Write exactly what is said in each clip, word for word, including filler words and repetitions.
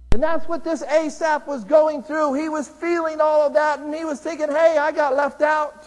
And that's what this Asaph was going through. He was feeling all of that, and he was thinking, hey, I got left out.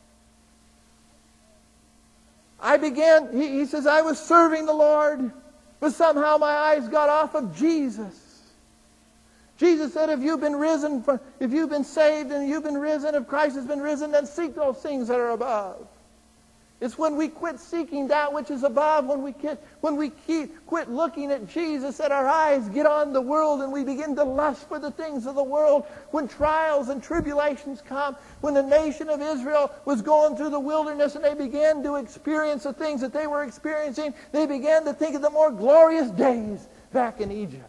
I began, he, he says, I was serving the Lord, but somehow my eyes got off of Jesus. Jesus said, if you've been risen, from, if you've been saved and you've been risen, if Christ has been risen, then seek those things that are above. It's when we quit seeking that which is above, when we quit, when we keep, quit looking at Jesus, that our eyes get on the world and we begin to lust for the things of the world. When trials and tribulations come, when the nation of Israel was going through the wilderness and they began to experience the things that they were experiencing, they began to think of the more glorious days back in Egypt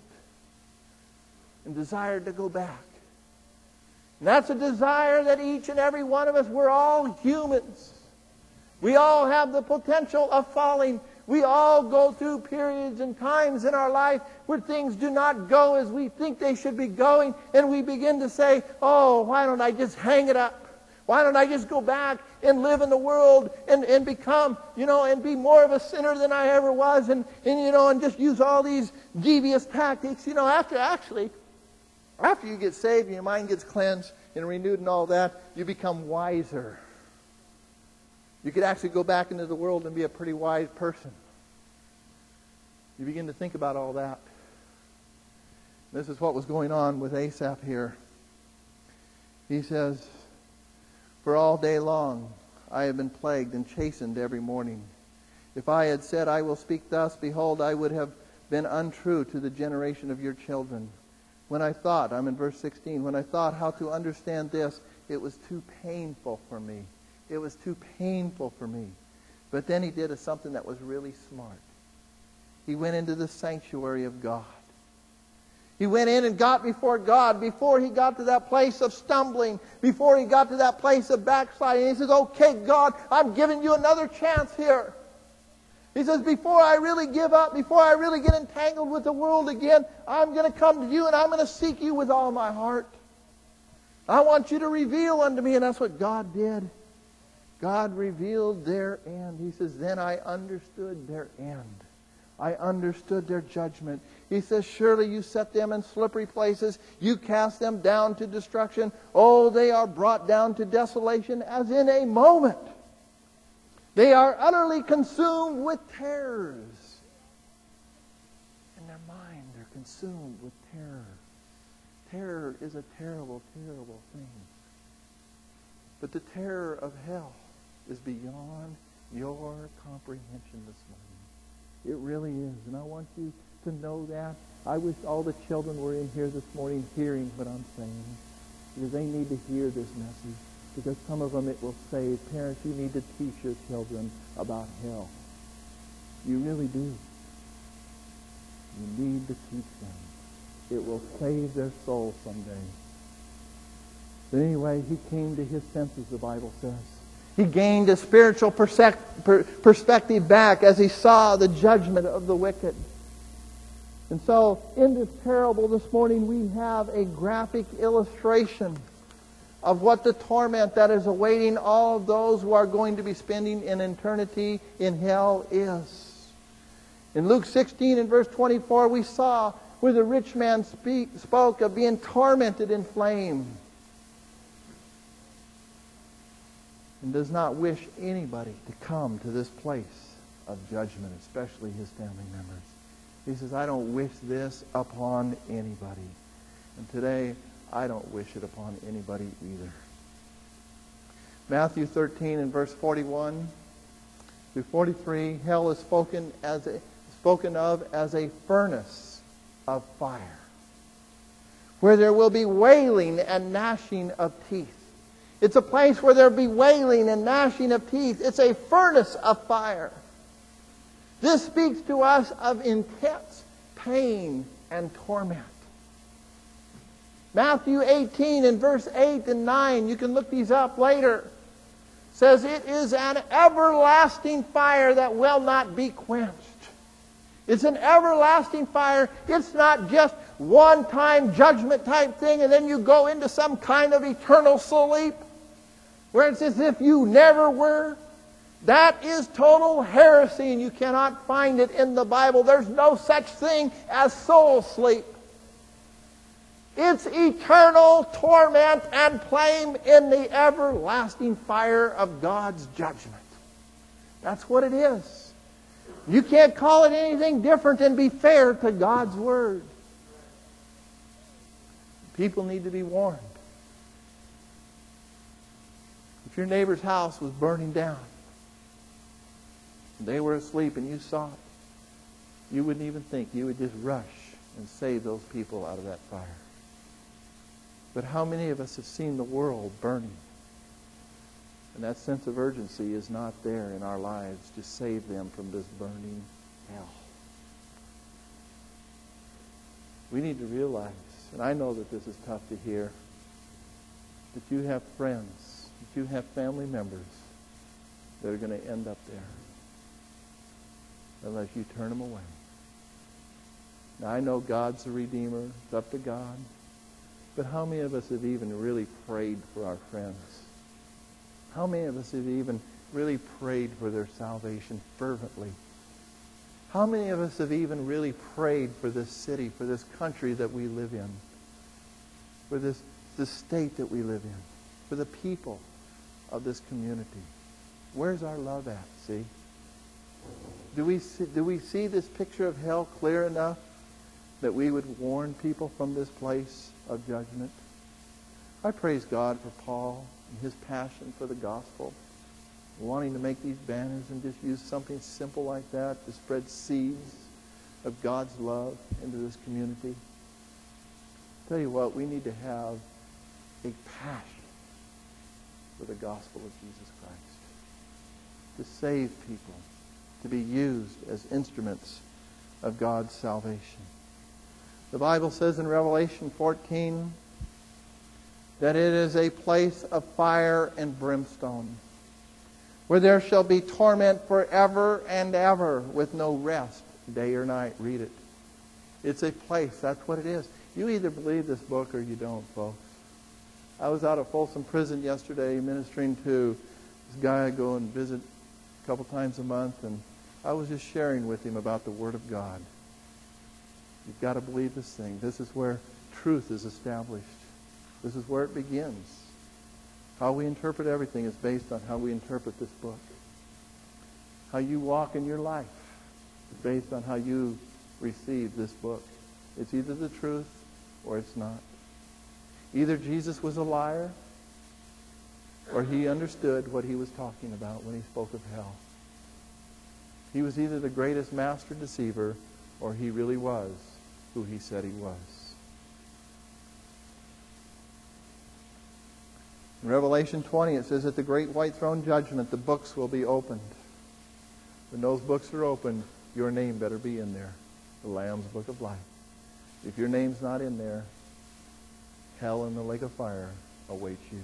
and desired to go back. And that's a desire that each and every one of us, we're all humans. We all have the potential of falling. We all go through periods and times in our life where things do not go as we think they should be going, and we begin to say, oh, why don't I just hang it up? Why don't I just go back and live in the world and, and become, you know, and be more of a sinner than I ever was, and, and, you know, and just use all these devious tactics. You know, after actually, after you get saved and your mind gets cleansed and renewed and all that, you become wiser. You could actually go back into the world and be a pretty wise person. You begin to think about all that. This is what was going on with Asaph here. He says, for all day long I have been plagued and chastened every morning. If I had said, I will speak thus, behold, I would have been untrue to the generation of your children. When I thought, I'm in verse sixteen, when I thought how to understand this, it was too painful for me. It was too painful for me. But then he did a, something that was really smart. He went into the sanctuary of God. He went in and got before God before he got to that place of stumbling, before he got to that place of backsliding. He says, okay, God, I'm giving you another chance here. He says, before I really give up, before I really get entangled with the world again, I'm going to come to you and I'm going to seek you with all my heart. I want you to reveal unto me. And that's what God did. God revealed their end. He says, then I understood their end. I understood their judgment. He says, surely you set them in slippery places. You cast them down to destruction. Oh, they are brought down to desolation as in a moment. They are utterly consumed with terrors. In their mind, they're consumed with terror. Terror is a terrible, terrible thing. But the terror of hell is beyond your comprehension this morning. It really is. And I want you to know that. I wish all the children were in here this morning hearing what I'm saying, because they need to hear this message. Because some of them it will save. Parents, you need to teach your children about hell. You really do. You need to teach them. It will save their soul someday. But anyway, he came to his senses, the Bible says. He gained a spiritual perspective back as he saw the judgment of the wicked. And so, in this parable this morning, we have a graphic illustration of what the torment that is awaiting all of those who are going to be spending an eternity in hell is. In Luke sixteen and verse twenty-four, we saw where the rich man speak, spoke of being tormented in flame, and does not wish anybody to come to this place of judgment, especially his family members. He says, I don't wish this upon anybody. And today, I don't wish it upon anybody either. Matthew thirteen and verse forty-one through forty-three, hell is spoken as a, spoken of as a furnace of fire, where there will be wailing and gnashing of teeth. It's a place where there will be wailing and gnashing of teeth. It's a furnace of fire. This speaks to us of intense pain and torment. Matthew eighteen and verse eight and nine, you can look these up later, says it is an everlasting fire that will not be quenched. It's an everlasting fire. It's not just one-time judgment type thing and then you go into some kind of eternal sleep where it's as if you never were. That is total heresy, and you cannot find it in the Bible. There's no such thing as soul sleep. It's eternal torment and flame in the everlasting fire of God's judgment. That's what it is. You can't call it anything different and be fair to God's Word. People need to be warned. If your neighbor's house was burning down, and they were asleep and you saw it, you wouldn't even think. You would just rush and save those people out of that fire. But how many of us have seen the world burning? And that sense of urgency is not there in our lives to save them from this burning hell. We need to realize, and I know that this is tough to hear, that you have friends, that you have family members that are going to end up there unless you turn them away. Now, I know God's a Redeemer. It's up to God. But how many of us have even really prayed for our friends? How many of us have even really prayed for their salvation fervently? How many of us have even really prayed for this city, for this country that we live in, for this, this state that we live in, for the people of this community? Where's our love at, see? Do we see, do we see this picture of hell clear enough that we would warn people from this place of judgment? I praise God for Paul and his passion for the gospel, wanting to make these banners and just use something simple like that to spread seeds of God's love into this community. Tell you what, we need to have a passion for the gospel of Jesus Christ, to save people, to be used as instruments of God's salvation. The Bible says in Revelation fourteen that it is a place of fire and brimstone, where there shall be torment forever and ever with no rest, day or night. Read it. It's a place. That's what it is. You either believe this book or you don't, folks. I was out of Folsom Prison yesterday ministering to this guy I go and visit a couple times a month, and I was just sharing with him about the Word of God. You've got to believe this thing. This is where truth is established. This is where it begins. How we interpret everything is based on how we interpret this book. How you walk in your life is based on how you receive this book. It's either the truth or it's not. Either Jesus was a liar or he understood what he was talking about when he spoke of hell. He was either the greatest master deceiver or he really was who he said he was. In Revelation twenty, it says, at the great white throne judgment, the books will be opened. When those books are opened, your name better be in there. The Lamb's Book of Life. If your name's not in there, hell and the lake of fire awaits you.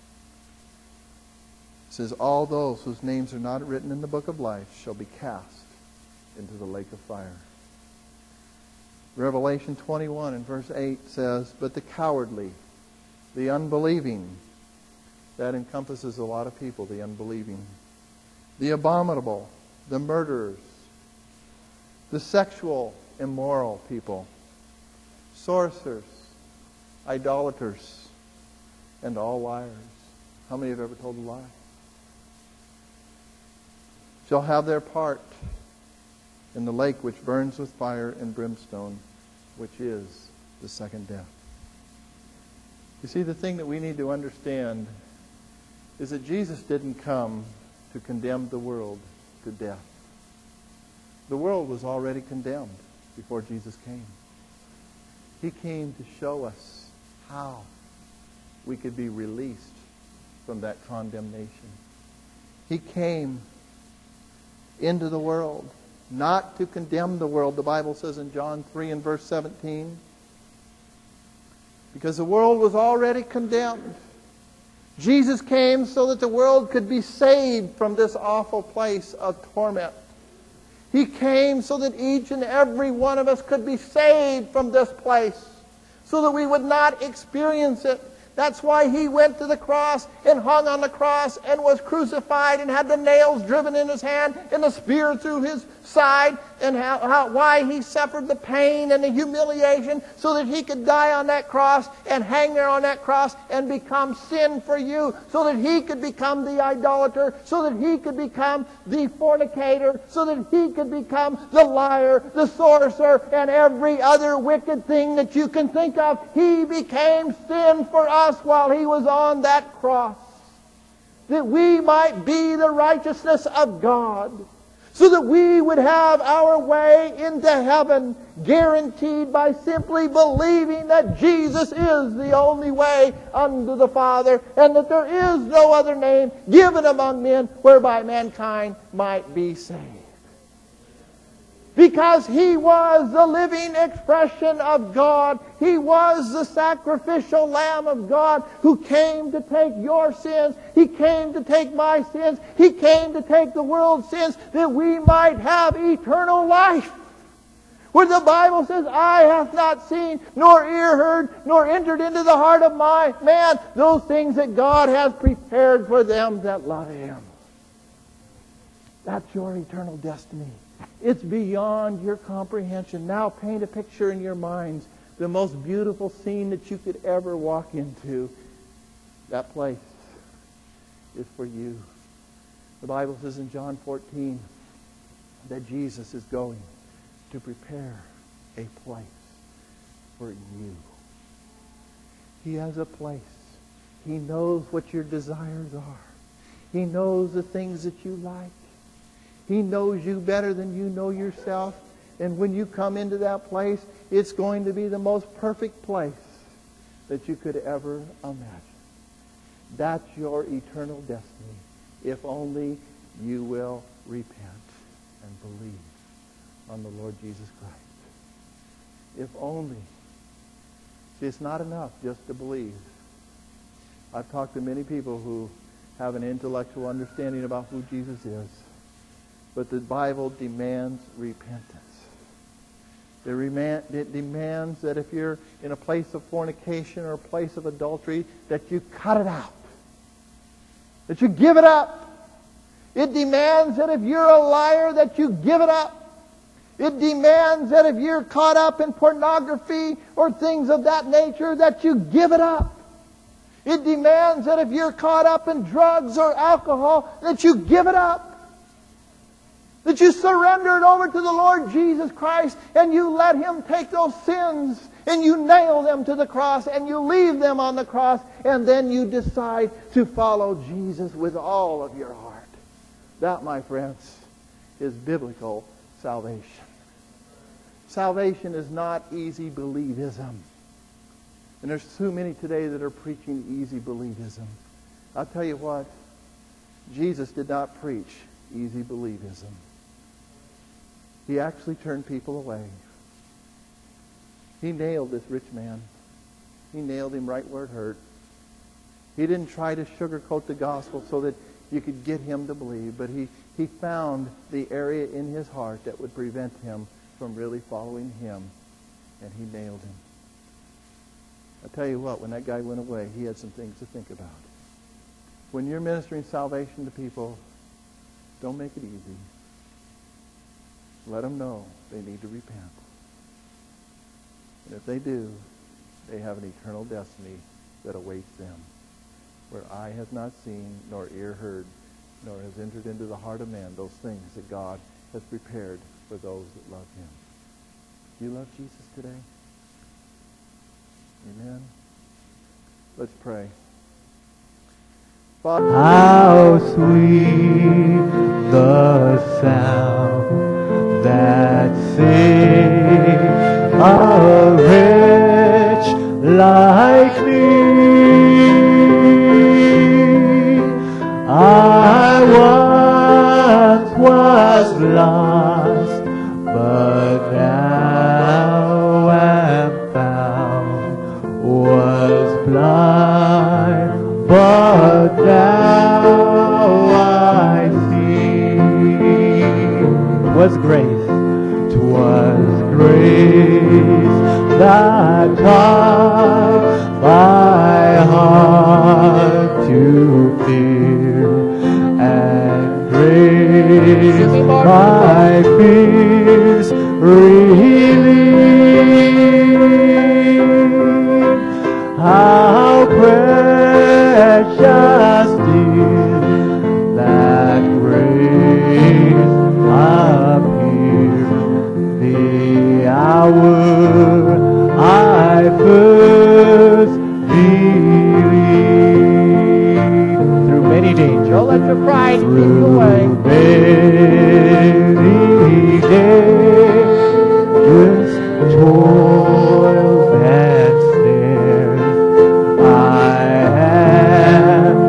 It says, all those whose names are not written in the book of life shall be cast into the lake of fire. Revelation twenty-one and verse eight says, but the cowardly, the unbelieving, that encompasses a lot of people, the unbelieving, the abominable, the murderers, the sexual, immoral people, sorcerers, idolaters, and all liars. How many have ever told a lie? Shall have their part in the lake which burns with fire and brimstone, which is the second death. You see, the thing that we need to understand is that Jesus didn't come to condemn the world to death. The world was already condemned before Jesus came. He came to show us how we could be released from that condemnation. He came into the world not to condemn the world. The Bible says in John three and verse seventeen, because the world was already condemned. Jesus came so that the world could be saved from this awful place of torment. He came so that each and every one of us could be saved from this place, so that we would not experience it. That's why he went to the cross and hung on the cross and was crucified and had the nails driven in his hand and the spear through his side and how, how, why He suffered the pain and the humiliation so that He could die on that cross and hang there on that cross and become sin for you, so that He could become the idolater, so that He could become the fornicator, so that He could become the liar, the sorcerer, and every other wicked thing that you can think of. He became sin for us while He was on that cross, that we might be the righteousness of God, so that we would have our way into heaven guaranteed by simply believing that Jesus is the only way unto the Father, and that there is no other name given among men whereby mankind might be saved. Because He was the living expression of God. He was the sacrificial Lamb of God who came to take your sins. He came to take my sins. He came to take the world's sins that we might have eternal life. Where the Bible says, eye hath not seen, nor ear heard, nor entered into the heart of my man those things that God has prepared for them that love Him. That's your eternal destiny. It's beyond your comprehension. Now paint a picture in your minds. The most beautiful scene that you could ever walk into. That place is for you. The Bible says in John fourteen that Jesus is going to prepare a place for you. He has a place. He knows what your desires are. He knows the things that you like. He knows you better than you know yourself. And when you come into that place, it's going to be the most perfect place that you could ever imagine. That's your eternal destiny, if only you will repent and believe on the Lord Jesus Christ. If only. See, it's not enough just to believe. I've talked to many people who have an intellectual understanding about who Jesus is. But the Bible demands repentance. It, remand, it demands that if you're in a place of fornication or a place of adultery, that you cut it out. That you give it up. It demands that if you're a liar, that you give it up. It demands that if you're caught up in pornography or things of that nature, that you give it up. It demands that if you're caught up in drugs or alcohol, that you give it up. That you surrender it over to the Lord Jesus Christ and you let Him take those sins and you nail them to the cross and you leave them on the cross, and then you decide to follow Jesus with all of your heart. That, my friends, is biblical salvation. Salvation is not easy believism. And there's too many today that are preaching easy believism. I'll tell you what, Jesus did not preach easy believism. He actually turned people away. He nailed this rich man. He nailed him right where it hurt. He didn't try to sugarcoat the gospel so that you could get him to believe, but he, he found the area in his heart that would prevent him from really following Him, and He nailed him. I tell you what, when that guy went away, he had some things to think about. When you're ministering salvation to people, don't make it easy. Let them know they need to repent. And if they do, they have an eternal destiny that awaits them, where eye has not seen, nor ear heard, nor has entered into the heart of man those things that God has prepared for those that love Him. Do you love Jesus today? Amen. Let's pray. Father, how sweet the sound that saved a wretch like me. I once was lost, but now am found. Was blind, but now I see. 'Twas grace, 'twas grace that taught my heart to fear, and grace my fear believe. How precious did that grace appear the hour I first believed. Through many dangers, Don't let your pride keep you away. many dangers, toils and snares, I have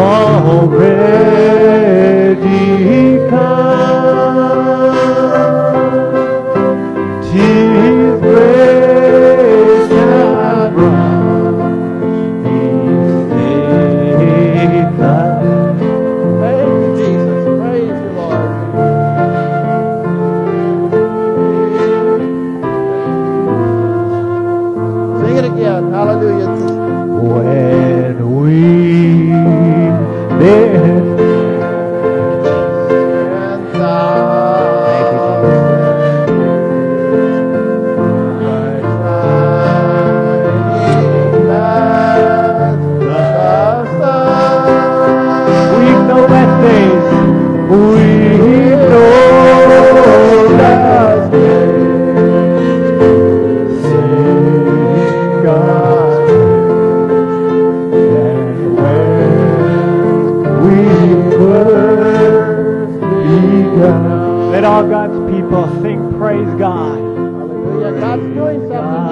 already come. 'Tis grace that brought me safe. Thank you, Jesus. Praise you, Lord. Sing it again. Hallelujah. When we've been And we've no less days, we've no less days. Sing God, and when we first begun. Let all God's people sing praise God. hallelujah. God's doing something